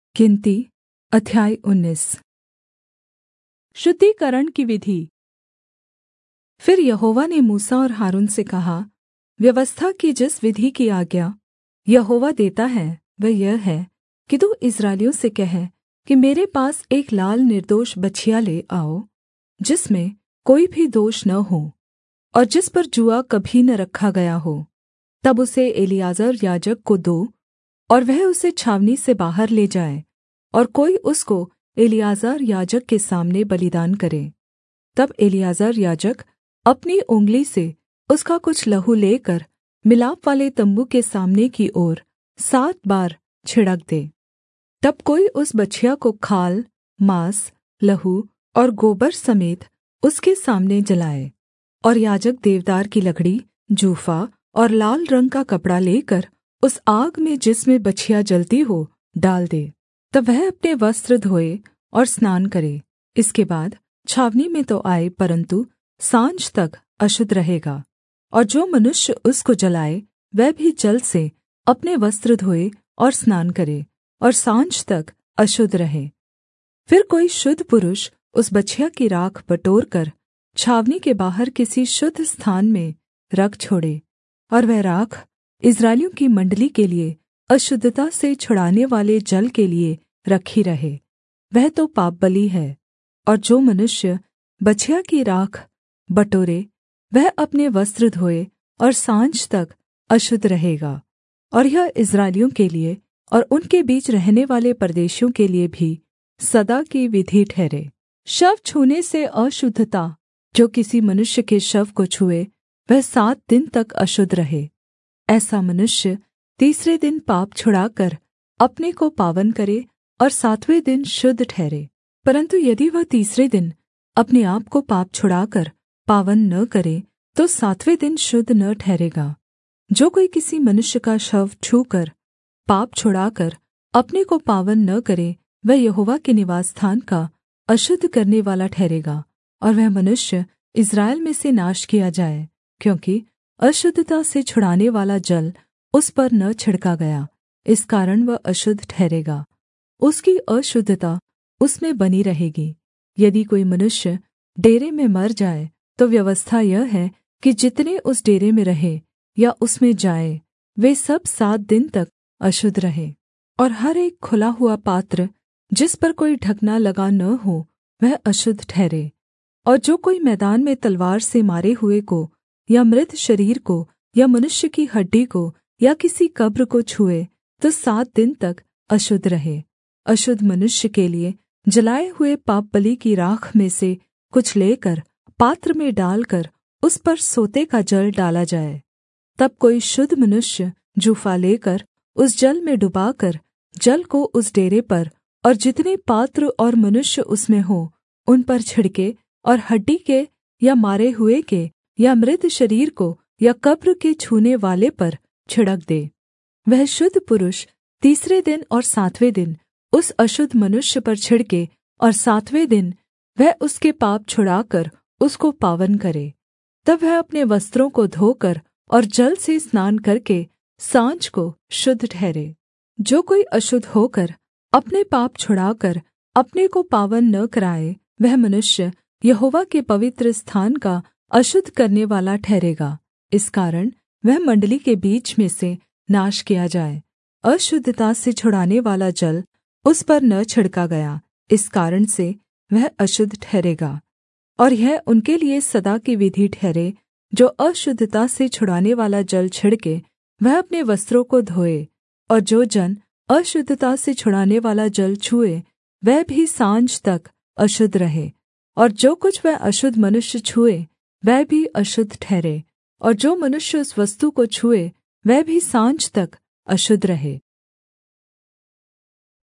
गिनती अध्याय 19। शुद्धिकरण की विधि। फिर यहोवा ने मूसा और हारून से कहा, व्यवस्था की जिस विधि की आज्ञा यहोवा देता है वह यह है कि तू इस्राएलियों से कह कि मेरे पास एक लाल निर्दोष बछिया ले आओ, जिसमें कोई भी दोष न हो और जिस पर जूआ कभी न रखा गया हो। तब उसे एलीआजर याजक को दो और वह उसे छावनी से बाहर ले जाए और कोई उसको एलीआजर याजक के सामने बलिदान करे। तब एलीआजर याजक अपनी उँगली से उसका कुछ लहू लेकर मिलापवाले तम्बू के सामने की ओर 7 बार छिड़क दे। तब कोई उस बछिया को खाल, माँस, लहू और गोबर समेत उसके सामने जलाए। और याजक देवदार की लकड़ी, जूफा और लाल रंग का कपड़ा लेकर उस आग में जिसमें बछिया जलती हो डाल दे। तब वह अपने वस्त्र धोए और स्नान करे। इसके बाद छावनी में तो आए, परन्तु साँझ तक अशुद्ध रहेगा। और जो मनुष्य उसको जलाए वह भी जल से अपने वस्त्र धोए और स्नान करे और साँझ तक अशुद्ध रहे। फिर कोई शुद्ध पुरुष उस बछिया की राख बटोरकर छावनी के बाहर किसी शुद्ध स्थान में रख छोड़े, और वह राख इस्राएलियों की मण्डली के लिए अशुद्धता से छुड़ाने वाले जल के लिए रखी रहे। वह तो पापबलि है। और जो मनुष्य बछिया की राख बटोरे वह अपने वस्त्र धोए और साँझ तक अशुद्ध रहेगा। और यह इस्राएलियों के लिए और उनके बीच रहने वाले परदेशियों के लिए भी सदा की विधि ठहरे। शव छूने से अशुद्धता। जो किसी मनुष्य के शव को छुए वह 7 दिन तक अशुद्ध रहे। ऐसा मनुष्य तीसरे दिन पाप छुड़ाकर अपने को पावन करे और 7वें दिन शुद्ध ठहरे। परन्तु यदि वह तीसरे दिन अपने आप को पाप छुड़ाकर पावन न करे तो 7वें दिन शुद्ध न ठहरेगा। जो कोई किसी मनुष्य का शव छूकर पाप छुड़ाकर अपने को पावन न करे वह यहोवा के निवासस्थान का अशुद्ध करने वाला ठहरेगा, और वह मनुष्य इस्राएल में से नाश किया जाए, क्योंकि अशुद्धता से छुड़ाने वाला जल उस पर न छिड़का गया, इस कारण वह अशुद्ध ठहरेगा। उसकी अशुद्धता उसमें बनी रहेगी। यदि कोई मनुष्य डेरे में मर जाए तो व्यवस्था यह है कि जितने उस डेरे में रहे या उसमें जाए वे सब 7 दिन तक अशुद्ध रहे। और हर एक खुला हुआ पात्र जिस पर कोई ढकना लगा न हो वह अशुद्ध ठहरे। और जो कोई मैदान में तलवार से मारे हुए को या मृत शरीर को या मनुष्य की हड्डी को या किसी कब्र को छुए तो 7 दिन तक अशुद्ध रहे। अशुद्ध मनुष्य के लिए जलाए हुए पापबलि की राख में से कुछ लेकर पात्र में डालकर उस पर सोते का जल डाला जाए। तब कोई शुद्ध मनुष्य जूफा लेकर उस जल में डुबाकर जल को उस डेरे पर और जितने पात्र और मनुष्य उसमें हो उन पर छिड़के और हड्डी के या मारे हुए के या मृत शरीर को या कब्र के छूने वाले पर छिड़क दे। वह शुद्ध पुरुष तीसरे दिन और 7वें दिन उस अशुद्ध मनुष्य पर छिड़के और 7वें दिन वह उसके पाप छुड़ाकर उसको पावन करे। तब वह अपने वस्त्रों को धोकर और जल से स्नान करके साँझ को शुद्ध ठहरे। जो कोई अशुद्ध होकर अपने पाप छुड़ाकर अपने को पावन न कराए वह मनुष्य यहोवा के पवित्र स्थान का अशुद्ध करने वाला ठहरेगा। इस कारण वह मण्डली के बीच में से नाश किया जाए। अशुद्धता से छुड़ाने वाला जल उस पर न छिड़का गया, इस कारण से वह अशुद्ध ठहरेगा। और यह उनके लिए सदा की विधि ठहरे जो अशुद्धता से छुड़ाने वाला जल छिड़के वह अपने वस्त्रों को धोए। और जो जन अशुद्धता से छुड़ाने वाला जल छुए वह भी साँझ तक अशुद्ध रहे। और जो कुछ वह अशुद्ध मनुष्य छुए वह भी अशुद्ध ठहरे। और जो मनुष्य उस वस्तु को छुए वह भी साँझ तक अशुद्ध रहे।